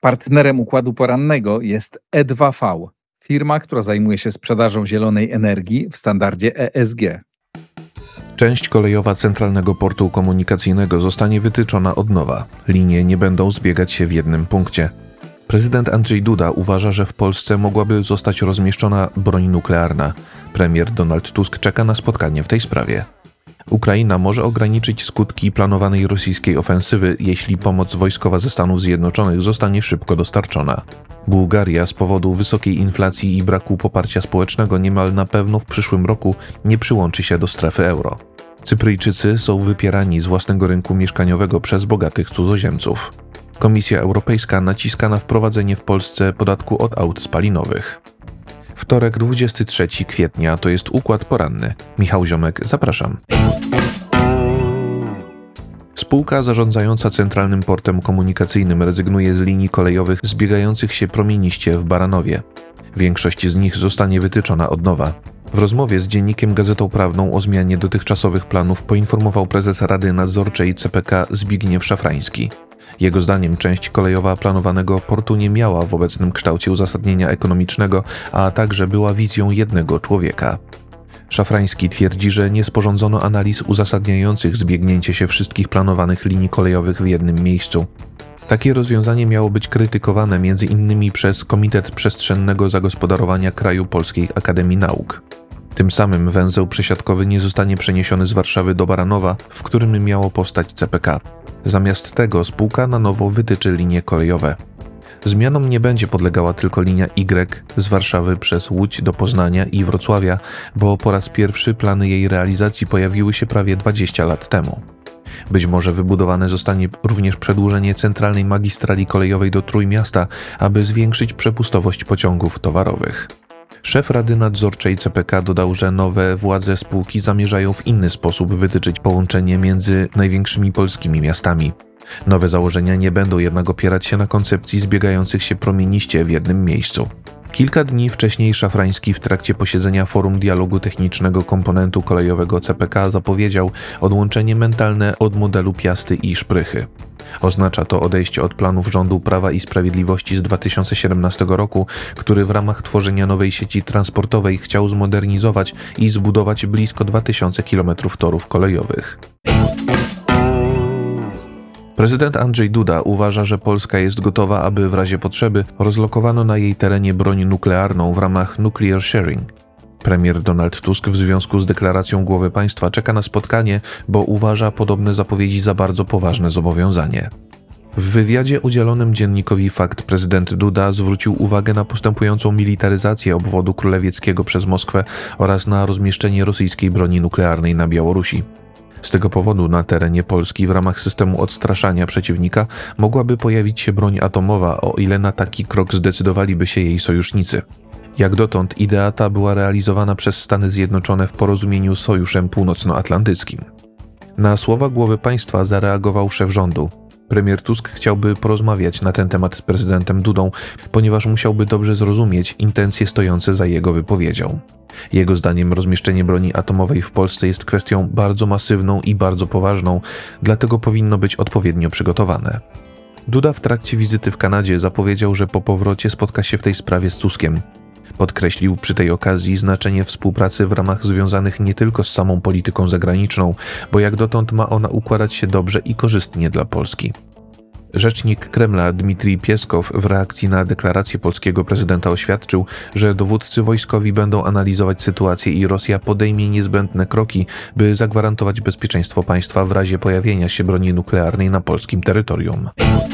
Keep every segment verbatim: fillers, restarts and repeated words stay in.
Partnerem układu porannego jest E dwa V, firma, która zajmuje się sprzedażą zielonej energii w standardzie E S G. Część kolejowa Centralnego Portu Komunikacyjnego zostanie wytyczona od nowa. Linie nie będą zbiegać się w jednym punkcie. Prezydent Andrzej Duda uważa, że w Polsce mogłaby zostać rozmieszczona broń nuklearna. Premier Donald Tusk czeka na spotkanie w tej sprawie. Ukraina może ograniczyć skutki planowanej rosyjskiej ofensywy, jeśli pomoc wojskowa ze Stanów Zjednoczonych zostanie szybko dostarczona. Bułgaria z powodu wysokiej inflacji i braku poparcia społecznego niemal na pewno w przyszłym roku nie przyłączy się do strefy euro. Cypryjczycy są wypierani z własnego rynku mieszkaniowego przez bogatych cudzoziemców. Komisja Europejska naciska na wprowadzenie w Polsce podatku od aut spalinowych. Wtorek, dwudziestego trzeciego kwietnia, to jest Układ Poranny. Michał Ziomek, zapraszam. Spółka zarządzająca Centralnym Portem Komunikacyjnym rezygnuje z linii kolejowych zbiegających się promieniście w Baranowie. Większość z nich zostanie wytyczona od nowa. W rozmowie z dziennikiem Gazetą Prawną o zmianie dotychczasowych planów poinformował prezes Rady Nadzorczej C P K Zbigniew Szafrański. Jego zdaniem część kolejowa planowanego portu nie miała w obecnym kształcie uzasadnienia ekonomicznego, a także była wizją jednego człowieka. Szafrański twierdzi, że nie sporządzono analiz uzasadniających zbiegnięcie się wszystkich planowanych linii kolejowych w jednym miejscu. Takie rozwiązanie miało być krytykowane między innymi przez Komitet Przestrzennego Zagospodarowania Kraju Polskiej Akademii Nauk. Tym samym węzeł przesiadkowy nie zostanie przeniesiony z Warszawy do Baranowa, w którym miało powstać C P K. Zamiast tego spółka na nowo wytyczy linie kolejowe. Zmianom nie będzie podlegała tylko linia Y z Warszawy przez Łódź do Poznania i Wrocławia, bo po raz pierwszy plany jej realizacji pojawiły się prawie dwadzieścia lat temu. Być może wybudowane zostanie również przedłużenie centralnej magistrali kolejowej do Trójmiasta, aby zwiększyć przepustowość pociągów towarowych. Szef Rady Nadzorczej C P K dodał, że nowe władze spółki zamierzają w inny sposób wytyczyć połączenie między największymi polskimi miastami. Nowe założenia nie będą jednak opierać się na koncepcji zbiegających się promieniście w jednym miejscu. Kilka dni wcześniej Szafrański w trakcie posiedzenia Forum Dialogu Technicznego Komponentu Kolejowego C P K zapowiedział odłączenie mentalne od modelu Piasty i Szprychy. Oznacza to odejście od planów rządu Prawa i Sprawiedliwości z dwa tysiące siedemnastego roku, który w ramach tworzenia nowej sieci transportowej chciał zmodernizować i zbudować blisko dwa tysiące kilometrów torów kolejowych. Prezydent Andrzej Duda uważa, że Polska jest gotowa, aby w razie potrzeby rozlokowano na jej terenie broń nuklearną w ramach nuclear sharing. Premier Donald Tusk w związku z deklaracją głowy państwa czeka na spotkanie, bo uważa podobne zapowiedzi za bardzo poważne zobowiązanie. W wywiadzie udzielonym dziennikowi Fakt prezydent Duda zwrócił uwagę na postępującą militaryzację obwodu królewieckiego przez Moskwę oraz na rozmieszczenie rosyjskiej broni nuklearnej na Białorusi. Z tego powodu na terenie Polski w ramach systemu odstraszania przeciwnika mogłaby pojawić się broń atomowa, o ile na taki krok zdecydowaliby się jej sojusznicy. Jak dotąd idea ta była realizowana przez Stany Zjednoczone w porozumieniu z Sojuszem Północnoatlantyckim. Na słowa głowy państwa zareagował szef rządu. Premier Tusk chciałby porozmawiać na ten temat z prezydentem Dudą, ponieważ musiałby dobrze zrozumieć intencje stojące za jego wypowiedzią. Jego zdaniem rozmieszczenie broni atomowej w Polsce jest kwestią bardzo masywną i bardzo poważną, dlatego powinno być odpowiednio przygotowane. Duda w trakcie wizyty w Kanadzie zapowiedział, że po powrocie spotka się w tej sprawie z Tuskiem. Podkreślił przy tej okazji znaczenie współpracy w ramach związanych nie tylko z samą polityką zagraniczną, bo jak dotąd ma ona układać się dobrze i korzystnie dla Polski. Rzecznik Kremla Dmitrij Pieskow w reakcji na deklarację polskiego prezydenta oświadczył, że dowódcy wojskowi będą analizować sytuację i Rosja podejmie niezbędne kroki, by zagwarantować bezpieczeństwo państwa w razie pojawienia się broni nuklearnej na polskim terytorium.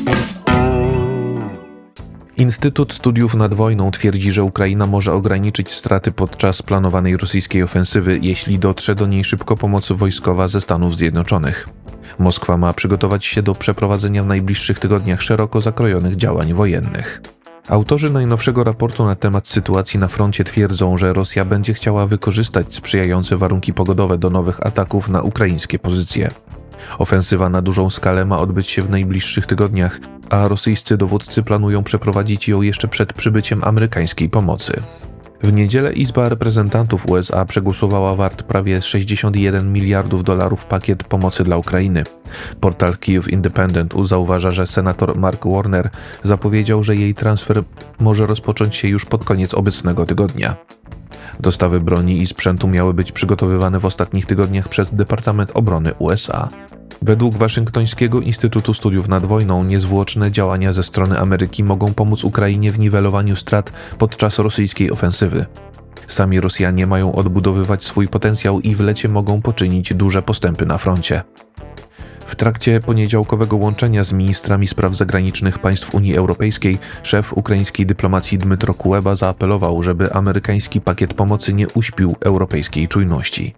Instytut Studiów nad Wojną twierdzi, że Ukraina może ograniczyć straty podczas planowanej rosyjskiej ofensywy, jeśli dotrze do niej szybko pomoc wojskowa ze Stanów Zjednoczonych. Moskwa ma przygotować się do przeprowadzenia w najbliższych tygodniach szeroko zakrojonych działań wojennych. Autorzy najnowszego raportu na temat sytuacji na froncie twierdzą, że Rosja będzie chciała wykorzystać sprzyjające warunki pogodowe do nowych ataków na ukraińskie pozycje. Ofensywa na dużą skalę ma odbyć się w najbliższych tygodniach, a rosyjscy dowódcy planują przeprowadzić ją jeszcze przed przybyciem amerykańskiej pomocy. W niedzielę Izba Reprezentantów U S A przegłosowała wart prawie sześćdziesiąt jeden miliardów dolarów pakiet pomocy dla Ukrainy. Portal Kyiv Independent zauważa, że senator Mark Warner zapowiedział, że jej transfer może rozpocząć się już pod koniec obecnego tygodnia. Dostawy broni i sprzętu miały być przygotowywane w ostatnich tygodniach przez Departament Obrony U S A. Według Waszyngtońskiego Instytutu Studiów nad Wojną niezwłoczne działania ze strony Ameryki mogą pomóc Ukrainie w niwelowaniu strat podczas rosyjskiej ofensywy. Sami Rosjanie mają odbudowywać swój potencjał i w lecie mogą poczynić duże postępy na froncie. W trakcie poniedziałkowego łączenia z ministrami spraw zagranicznych państw Unii Europejskiej szef ukraińskiej dyplomacji Dmytro Kuleba zaapelował, żeby amerykański pakiet pomocy nie uśpił europejskiej czujności.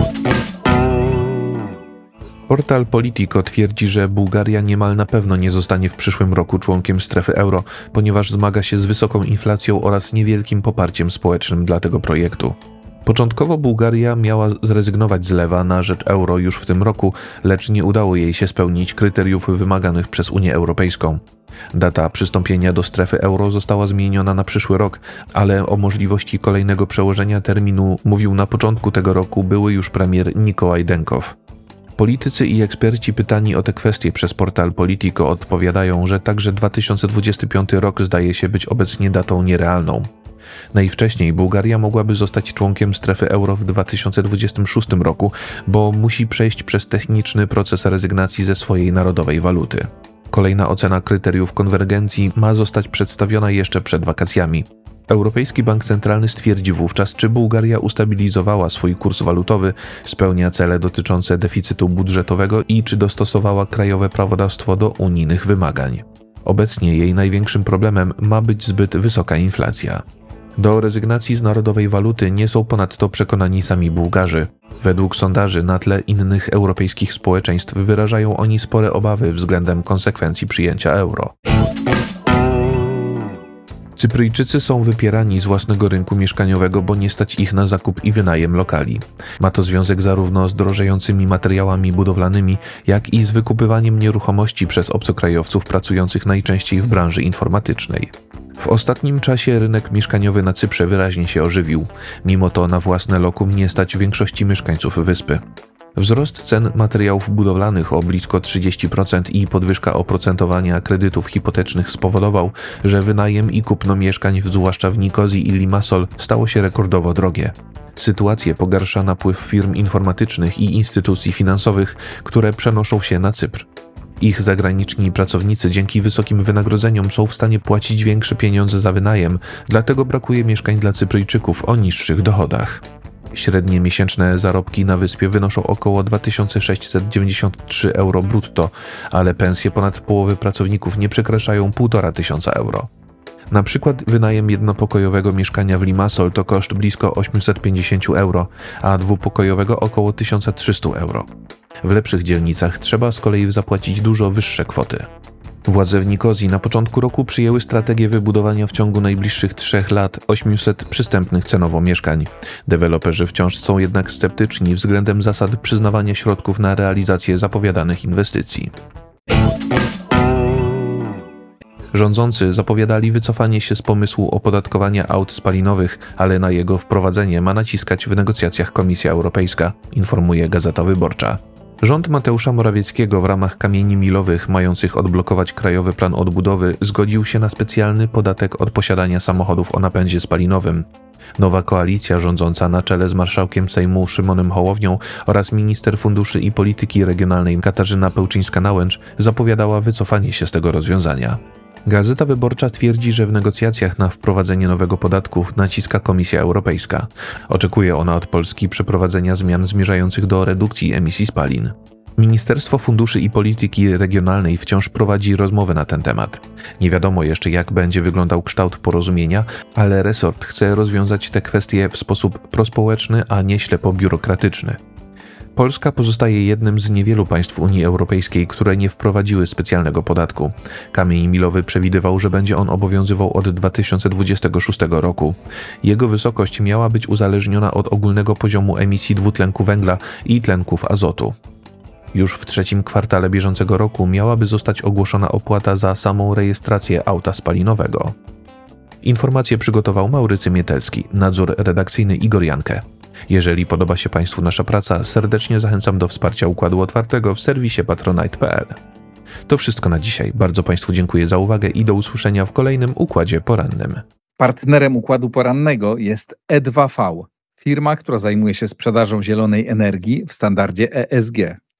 Portal Politico twierdzi, że Bułgaria niemal na pewno nie zostanie w przyszłym roku członkiem strefy euro, ponieważ zmaga się z wysoką inflacją oraz niewielkim poparciem społecznym dla tego projektu. Początkowo Bułgaria miała zrezygnować z lewa na rzecz euro już w tym roku, lecz nie udało jej się spełnić kryteriów wymaganych przez Unię Europejską. Data przystąpienia do strefy euro została zmieniona na przyszły rok, ale o możliwości kolejnego przełożenia terminu mówił na początku tego roku były już premier Nikołaj Denkow. Politycy i eksperci pytani o te kwestie przez portal Politico odpowiadają, że także dwa tysiące dwudziesty piąty rok zdaje się być obecnie datą nierealną. Najwcześniej Bułgaria mogłaby zostać członkiem strefy euro w dwa tysiące dwudziestym szóstym roku, bo musi przejść przez techniczny proces rezygnacji ze swojej narodowej waluty. Kolejna ocena kryteriów konwergencji ma zostać przedstawiona jeszcze przed wakacjami. Europejski Bank Centralny stwierdzi wówczas, czy Bułgaria ustabilizowała swój kurs walutowy, spełnia cele dotyczące deficytu budżetowego i czy dostosowała krajowe prawodawstwo do unijnych wymagań. Obecnie jej największym problemem ma być zbyt wysoka inflacja. Do rezygnacji z narodowej waluty nie są ponadto przekonani sami Bułgarzy. Według sondaży na tle innych europejskich społeczeństw wyrażają oni spore obawy względem konsekwencji przyjęcia euro. Cypryjczycy są wypierani z własnego rynku mieszkaniowego, bo nie stać ich na zakup i wynajem lokali. Ma to związek zarówno z drożejącymi materiałami budowlanymi, jak i z wykupywaniem nieruchomości przez obcokrajowców pracujących najczęściej w branży informatycznej. W ostatnim czasie rynek mieszkaniowy na Cyprze wyraźnie się ożywił. Mimo to na własne lokum nie stać większości mieszkańców wyspy. Wzrost cen materiałów budowlanych o blisko trzydzieści procent i podwyżka oprocentowania kredytów hipotecznych spowodował, że wynajem i kupno mieszkań, zwłaszcza w Nikozji i Limassol, stało się rekordowo drogie. Sytuację pogarsza napływ firm informatycznych i instytucji finansowych, które przenoszą się na Cypr. Ich zagraniczni pracownicy dzięki wysokim wynagrodzeniom są w stanie płacić większe pieniądze za wynajem, dlatego brakuje mieszkań dla Cypryjczyków o niższych dochodach. Średnie miesięczne zarobki na wyspie wynoszą około dwa tysiące sześćset dziewięćdziesiąt trzy euro brutto, ale pensje ponad połowy pracowników nie przekraczają półtora tysiąca euro. Na przykład wynajem jednopokojowego mieszkania w Limassol to koszt blisko osiemset pięćdziesiąt euro, a dwupokojowego około tysiąc trzysta euro. W lepszych dzielnicach trzeba z kolei zapłacić dużo wyższe kwoty. Władze w Nikozji na początku roku przyjęły strategię wybudowania w ciągu najbliższych trzech lat osiemset przystępnych cenowo mieszkań. Deweloperzy wciąż są jednak sceptyczni względem zasad przyznawania środków na realizację zapowiadanych inwestycji. Rządzący zapowiadali wycofanie się z pomysłu opodatkowania aut spalinowych, ale na jego wprowadzenie ma naciskać w negocjacjach Komisja Europejska, informuje Gazeta Wyborcza. Rząd Mateusza Morawieckiego w ramach kamieni milowych mających odblokować Krajowy Plan Odbudowy zgodził się na specjalny podatek od posiadania samochodów o napędzie spalinowym. Nowa koalicja rządząca na czele z marszałkiem Sejmu Szymonem Hołownią oraz minister funduszy i polityki regionalnej Katarzyna Pełczyńska-Nałęcz zapowiadała wycofanie się z tego rozwiązania. Gazeta Wyborcza twierdzi, że w negocjacjach na wprowadzenie nowego podatku naciska Komisja Europejska. Oczekuje ona od Polski przeprowadzenia zmian zmierzających do redukcji emisji spalin. Ministerstwo Funduszy i Polityki Regionalnej wciąż prowadzi rozmowy na ten temat. Nie wiadomo jeszcze, jak będzie wyglądał kształt porozumienia, ale resort chce rozwiązać te kwestie w sposób prospołeczny, a nie ślepo biurokratyczny. Polska pozostaje jednym z niewielu państw Unii Europejskiej, które nie wprowadziły specjalnego podatku. Kamień milowy przewidywał, że będzie on obowiązywał od dwa tysiące dwudziestego szóstego roku. Jego wysokość miała być uzależniona od ogólnego poziomu emisji dwutlenku węgla i tlenków azotu. Już w trzecim kwartale bieżącego roku miałaby zostać ogłoszona opłata za samą rejestrację auta spalinowego. Informacje przygotował Maurycy Mietelski, nadzór redakcyjny Igor Jankę. Jeżeli podoba się Państwu nasza praca, serdecznie zachęcam do wsparcia Układu Otwartego w serwisie patronite kropka p l. To wszystko na dzisiaj. Bardzo Państwu dziękuję za uwagę i do usłyszenia w kolejnym Układzie Porannym. Partnerem Układu Porannego jest E dwa V, firma, która zajmuje się sprzedażą zielonej energii w standardzie E S G.